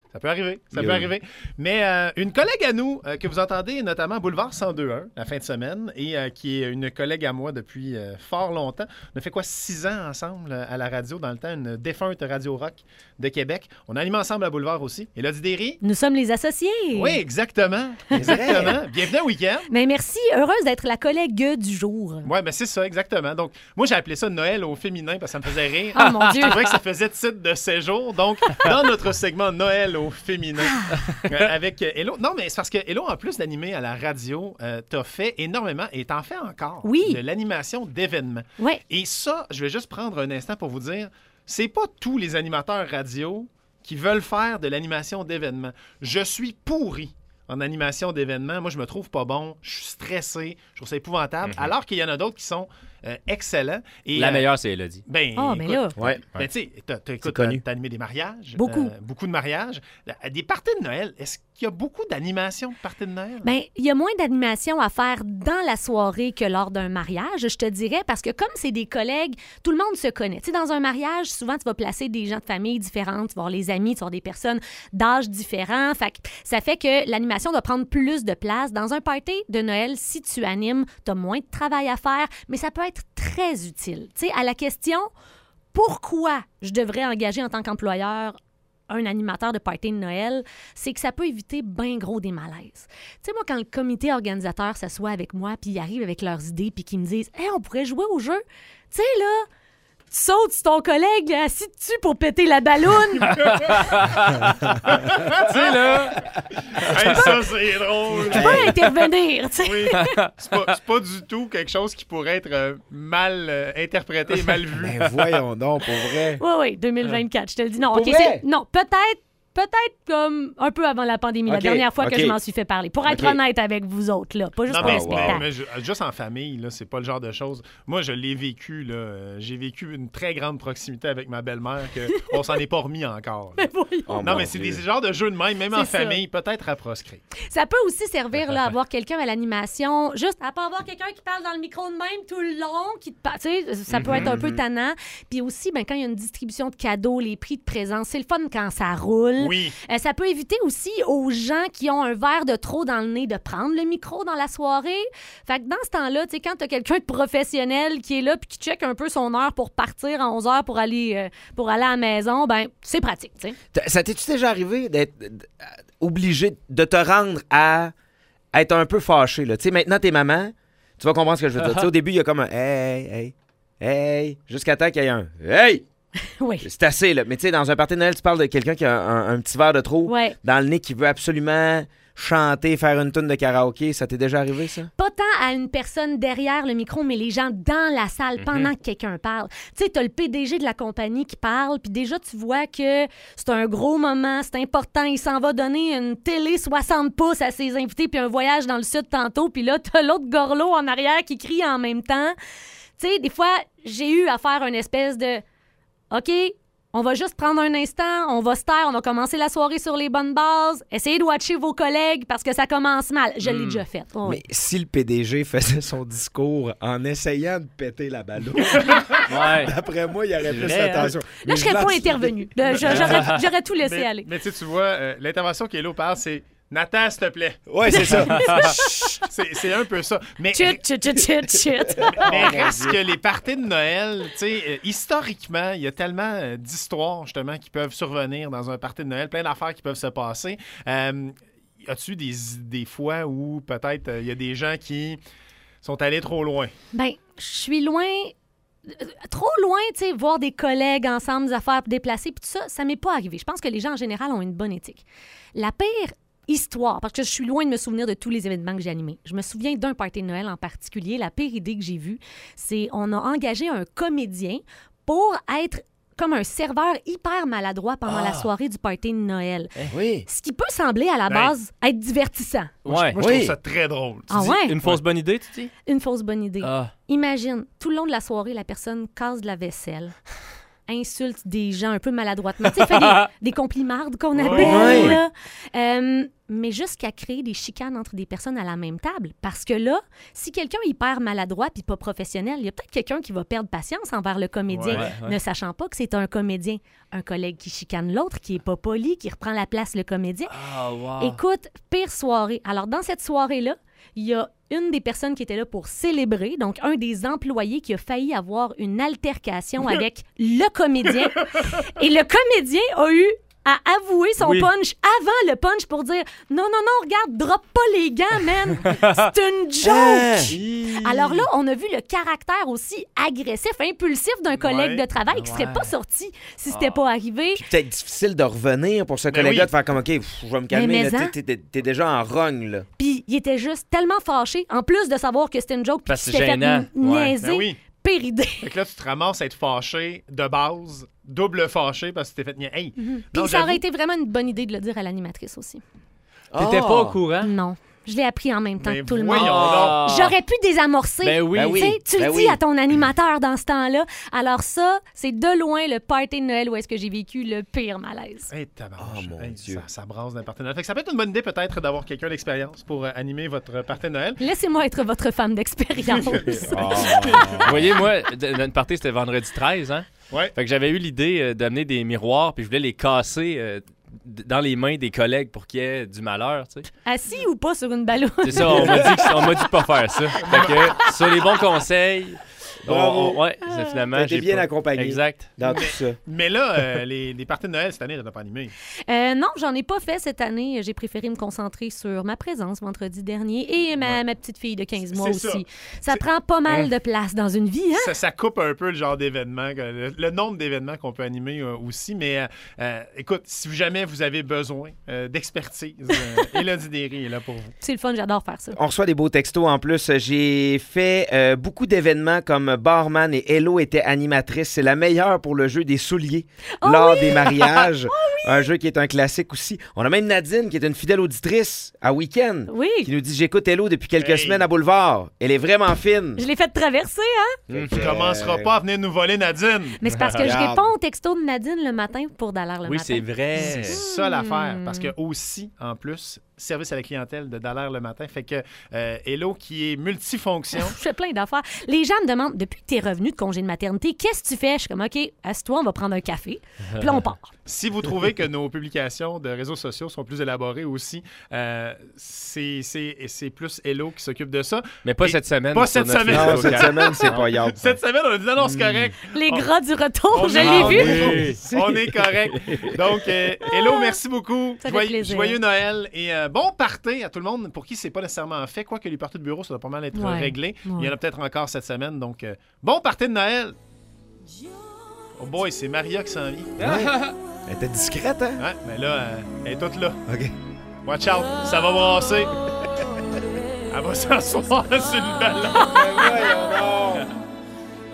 Ça peut arriver, ça peut arriver. Mais une collègue à nous, que vous entendez notamment Boulevard 102.1 la fin de semaine, et qui est une collègue à moi depuis fort longtemps. On a fait 6 ans ensemble à la radio, dans le temps, une défunte Radio Rock de Québec. On a animé ensemble à Boulevard aussi. Élodie Derry. Nous sommes les associés. Oui, exactement. Exactement. Bienvenue au week-end. Mais merci, heureuse d'être la collègue du jour. Oui, mais c'est ça, exactement. Donc, moi, j'ai appelé ça Noël au féminin parce que ça me faisait rire. Oh mon Dieu! C'est vrai que ça faisait titre de séjour. Donc, dans notre segment Noël au féminin, avec Hello. Non, mais c'est parce que Hello, en plus d'animer à la radio, t'as fait énormément et t'en fais encore de l'animation d'événements. Oui. Et ça, je vais juste prendre un instant pour vous dire, c'est pas tous les animateurs radio qui veulent faire de l'animation d'événements. Je suis pourri en animation d'événements. Moi, je me trouve pas bon. Je suis stressé. Je trouve ça épouvantable. Alors qu'il y en a d'autres qui sont excellents. Et, la meilleure, c'est Élodie. Ben, mais là... Ben, tu sais, t'as animé des mariages. Beaucoup. Beaucoup de mariages. Des parties de Noël. Est-ce qu'il y a beaucoup d'animations de parties de Noël? Bien, il y a moins d'animation à faire dans la soirée que lors d'un mariage, je te dirais, parce que comme c'est des collègues, tout le monde se connaît. Tu sais, dans un mariage, souvent, tu vas placer des gens de famille différentes, tu vas voir les amis, tu vas voir des personnes d'âge différents. Ça fait que l'animation doit prendre plus de place. Dans un party de Noël, si tu animes, tu as moins de travail à faire, mais ça peut être très utile. Tu sais, à la question « Pourquoi je devrais engager en tant qu'employeur un animateur de party de Noël », c'est que ça peut éviter bien gros des malaises. Tu sais, moi, quand le comité organisateur s'assoit avec moi, puis ils arrivent avec leurs idées, puis qu'ils me disent « Hey, on pourrait jouer au jeu. » Tu sais, là, tu sautes sur ton collègue assis dessus pour péter la balloune. Tu sais, là... Hey, ça, c'est drôle. Je peux intervenir, tu sais. Oui. C'est pas du tout quelque chose qui pourrait être mal interprété et mal vu. Ben voyons donc, pour vrai. Oui, 2024, je te le dis. Non, Pour vrai? Non, peut-être comme un peu avant la pandémie, la dernière fois que je m'en suis fait parler. Pour être honnête avec vous autres, là, pas juste pour le spectacle. Mais juste en famille, là, c'est pas le genre de choses. Moi, je l'ai vécu, là. J'ai vécu une très grande proximité avec ma belle-mère qu'on s'en est pas remis encore. Non, mais c'est des genres de jeux de même en famille, peut-être à proscrire. Ça peut aussi servir là, à avoir quelqu'un à l'animation, juste à pas avoir quelqu'un qui parle dans le micro de même tout le long, qui te parle, tu sais, ça peut être un peu tannant. Puis aussi, quand il y a une distribution de cadeaux, les prix de présence, c'est le fun quand ça roule. Oui. Ça peut éviter aussi aux gens qui ont un verre de trop dans le nez de prendre le micro dans la soirée. Fait que dans ce temps-là, tu sais, quand tu as quelqu'un de professionnel qui est là puis qui check un peu son heure pour partir à 11h pour aller à la maison, c'est pratique, tu sais. Ça t'es-tu déjà arrivé d'être obligé de te rendre à être un peu fâché, là? Tu sais, maintenant, t'es maman, tu vas comprendre ce que je veux dire. Tu sais, au début, il y a comme un « hey », jusqu'à temps qu'il y ait un « hey ». Oui. C'est assez, là. Mais tu sais, dans un party de Noël, tu parles de quelqu'un qui a un petit verre de trop dans le nez, qui veut absolument chanter, faire une toune de karaoké. Ça t'est déjà arrivé, ça? Pas tant à une personne derrière le micro, mais les gens dans la salle pendant que quelqu'un parle. Tu sais, t'as le PDG de la compagnie qui parle, puis déjà, tu vois que c'est un gros moment, c'est important. Il s'en va donner une télé 60 pouces à ses invités, puis un voyage dans le sud tantôt, puis là, t'as l'autre gorlot en arrière qui crie en même temps. Tu sais, des fois, j'ai eu à faire une espèce de... OK, on va juste prendre un instant, on va se taire, on va commencer la soirée sur les bonnes bases. Essayez de watcher vos collègues parce que ça commence mal. Je l'ai déjà fait. Oh. Mais si le PDG faisait son discours en essayant de péter la ballon, d'après moi, il y aurait plus d'attention. Là, je serais pas intervenu. J'aurais tout laissé aller. Mais tu vois, l'intervention qu'Hélo parle, c'est Nathan, s'il te plaît. Oui, c'est ça. C'est un peu ça. Mais chut. Mais reste que les parties de Noël, tu sais, historiquement, il y a tellement d'histoires, justement, qui peuvent survenir dans un party de Noël, plein d'affaires qui peuvent se passer. As-tu des fois où peut-être il y a des gens qui sont allés trop loin? Je suis loin... Trop loin, tu sais, voir des collègues ensemble, des affaires déplacées, puis tout ça, ça m'est pas arrivé. Je pense que les gens, en général, ont une bonne éthique. La pire histoire, parce que je suis loin de me souvenir de tous les événements que j'ai animés. Je me souviens d'un party de Noël en particulier. La pire idée que j'ai vue, c'est on a engagé un comédien pour être comme un serveur hyper maladroit pendant la soirée du party de Noël. Oui. Ce qui peut sembler à la base être divertissant. Moi, je trouve ça très drôle. Une fausse bonne idée, tu dis? Une fausse bonne idée. Imagine, tout le long de la soirée, la personne casse de la vaisselle. insulte des gens un peu maladroitement. Tu sais, fait des complimardes qu'on appelle. Ouais. Là. Mais jusqu'à créer des chicanes entre des personnes à la même table. Parce que là, si quelqu'un est hyper maladroit puis pas professionnel, il y a peut-être quelqu'un qui va perdre patience envers le comédien, ne sachant pas que c'est un comédien. Un collègue qui chicane l'autre, qui est pas poli, qui reprend la place le comédien. Ah, wow. Écoute, pire soirée. Alors, dans cette soirée-là, il y a une des personnes qui était là pour célébrer, donc un des employés qui a failli avoir une altercation avec le comédien. Et le comédien a eu à avouer son punch avant le punch pour dire « Non, regarde, drop pas les gants, man! C'est une joke! » Alors là, on a vu le caractère aussi agressif, impulsif d'un collègue de travail qui serait pas sorti si c'était pas arrivé. Puis peut-être difficile de revenir pour ce collègue-là, de faire comme, OK, je vais me calmer, là, t'es déjà en rogne, là. Puis il était juste tellement fâché, en plus de savoir que c'était une joke, puis qu'il s'était fait niaiser. Pire idée. Fait que là, tu te ramasses à être fâché de base, double fâché parce que tu t'es fait niaiser. Hey, Puis ça aurait été vraiment une bonne idée de le dire à l'animatrice aussi. T'étais pas au courant? Non. Je l'ai appris en même temps que tout le monde. Donc. J'aurais pu désamorcer. Ben oui. Tu le dis à ton animateur dans ce temps-là. Alors ça, c'est de loin le party de Noël où est-ce que j'ai vécu le pire malaise. Hey, tabarnouche. Oh, mon Dieu. Ça brasse d'un party de Noël. Fait que ça peut être une bonne idée peut-être d'avoir quelqu'un d'expérience pour animer votre party de Noël. Laissez-moi être votre femme d'expérience. Vous voyez, moi, notre party, c'était vendredi 13, hein? Ouais. Fait que j'avais eu l'idée d'amener des miroirs, puis je voulais les casser dans les mains des collègues pour qu'il y ait du malheur, tu sais. Assis ou pas sur une balloune? C'est ça, on m'a dit de pas faire ça. Fait que, sur les bons conseils, Bravo. finalement, T'as été j'ai bien pas... accompagné. Exact. Dans tout ça. Mais là, les parties de Noël cette année, t'as pas animé. Non, j'en ai pas fait cette année. J'ai préféré me concentrer sur ma présence vendredi dernier et ma petite fille de 15 mois C'est aussi. Ça prend pas mal de place dans une vie, hein? Ça coupe un peu le genre d'événements, le nombre d'événements qu'on peut animer aussi. Mais écoute, si jamais vous avez besoin d'expertise, Élodie Derry est là pour vous. C'est le fun, j'adore faire ça. On reçoit des beaux textos en plus. J'ai fait beaucoup d'événements comme barman et Hello était animatrice. C'est la meilleure pour le jeu des souliers lors des mariages. Un jeu qui est un classique aussi. On a même Nadine qui est une fidèle auditrice à Week-end qui nous dit « J'écoute Hello depuis quelques semaines à Boulevard. Elle est vraiment fine. » Je l'ai fait traverser, hein? Tu commenceras pas à venir nous voler Nadine. Mais c'est parce que je réponds au texto de Nadine le matin pour Dallaire le matin. Oui, c'est vrai. C'est ça l'affaire. Parce que aussi, en plus, service à la clientèle de Dallaire le matin. Fait que Hello qui est multifonction. Je fais plein d'affaires. Les gens me demandent, depuis que tu es revenu de congé de maternité, qu'est-ce que tu fais? Je suis comme, OK, assieds-toi, on va prendre un café. Puis là, on part. Si vous trouvez que nos publications de réseaux sociaux sont plus élaborées aussi, c'est plus Hello qui s'occupe de ça. Mais pas cette semaine. Pas cette semaine. Non, cette semaine, c'est pas hier. Cette semaine, on a dit non, c'est correct. Les gras du retour, je est- l'ai vu. On est correct. Donc, Hello, merci beaucoup. Ça fait plaisir. Joyeux Noël et bon party à tout le monde pour qui c'est pas nécessairement fait. Quoique les parties de bureau, ça doit pas mal être réglé. Il y en a peut-être encore cette semaine. Donc, bon party de Noël. Oh boy, c'est Maria qui s'en vient. Elle était discrète, hein? Ouais, mais là, elle est toute là. OK. Watch out, ça va brasser. Elle va s'asseoir sur le ballon. Voyons donc.